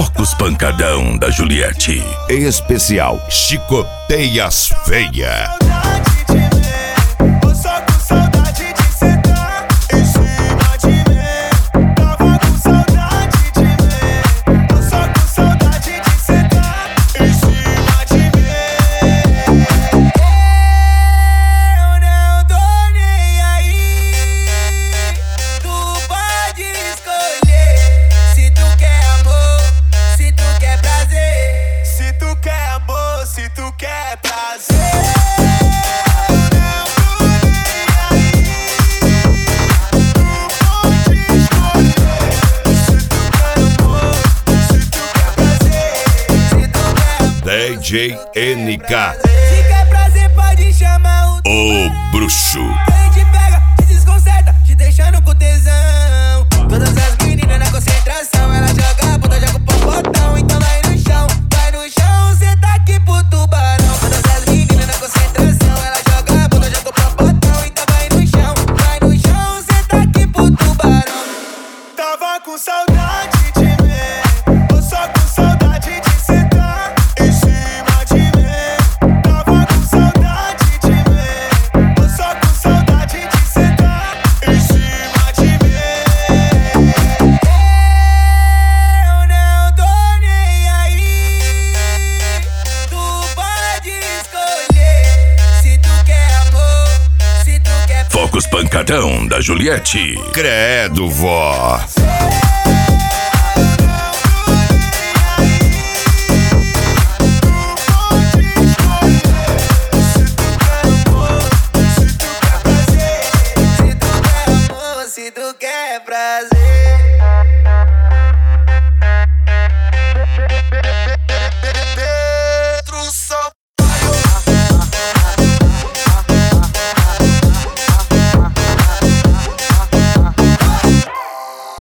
Focos Pancadão da Juliette. Especial Chicoteias Feia. Se tu quer prazer, DJ NK, se quer prazer pode chamar o bruxo. Quem te pega, te desconcerta, te deixando com tesão. Todas as meninas na concentração, ela joga a bunda, joga o popotão. Então vai no chão, cê tá aqui pro tubarão. Todas as meninas na concentração, ela joga a bunda, joga o popotão. Então vai no chão, cê tá aqui pro tubarão. Tava com saudade de ver, ou só com saudade de sentar em cima de mim. Tava com saudade de ver, ou só com saudade de sentar em cima de mim. Eu não tô nem aí, tu pode escolher. Se tu quer amor, se tu quer Focos Pancadão da Juliette. Credo, vó.